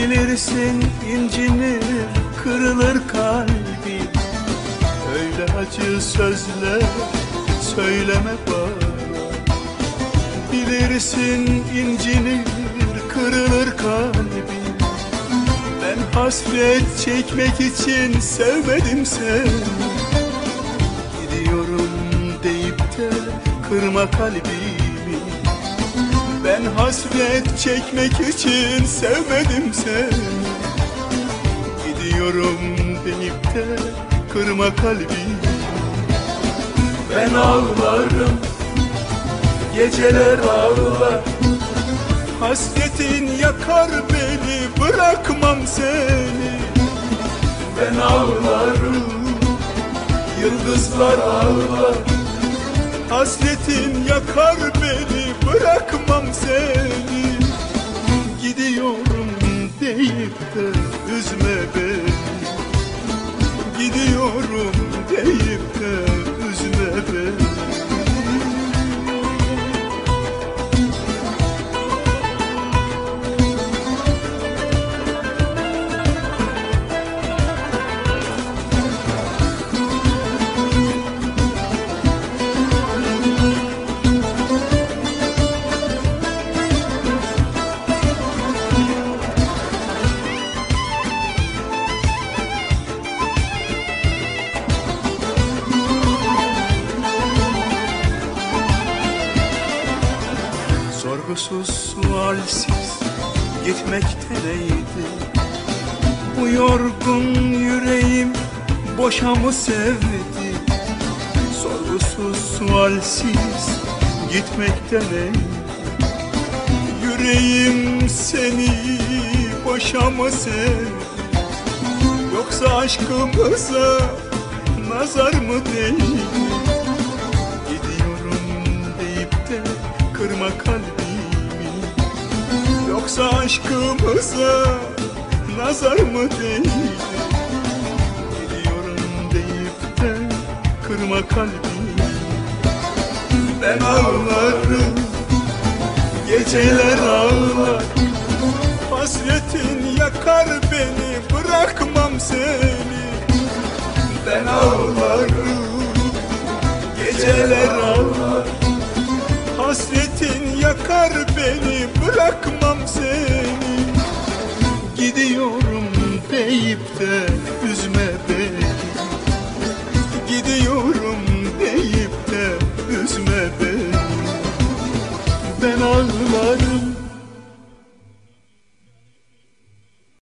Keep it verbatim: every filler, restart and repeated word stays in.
Bilirsin incinir, kırılır kalbim. Öyle acı sözler söyleme bana. Bilirsin incinir, kırılır kalbim. Ben hasret çekmek için sevmedim seni. Gidiyorum deyip de kırma kalbimi. Ben hasret çekmek için sevmedim seni. Gidiyorum deyip de kırma kalbimi. Ben ağlarım, geceler ağlar. Hasretin yakar beni, bırakmam seni. Ben ağlarım, yıldızlar ağlar. Hasretin yakar beni, bırakmam seni. Gidiyorum deyip de üzme beni. Gidiyorum deyip de üzme beni. Sorgusuz sualsiz gitmekte neydi? Bu yorgun yüreğim boşa mı sevdi? Sorgusuz sualsiz gitmekte neydi? Yüreğim seni boşa mı sevdi? Yoksa aşkımıza nazar mı değdi? Gidiyorum deyip de kırma kalbimi. Yoksa aşkımıza nazar mı değdi? Gidiyorum deyip de kırma kalbimi. Ben ağlarım, geceler ağlar. Hasretin yakar beni, bırakmam seni. Ben ağlarım, geceler ağlar. Hasretin yakar beni, bırakmam seni. Gidiyorum deyip de üzme beni.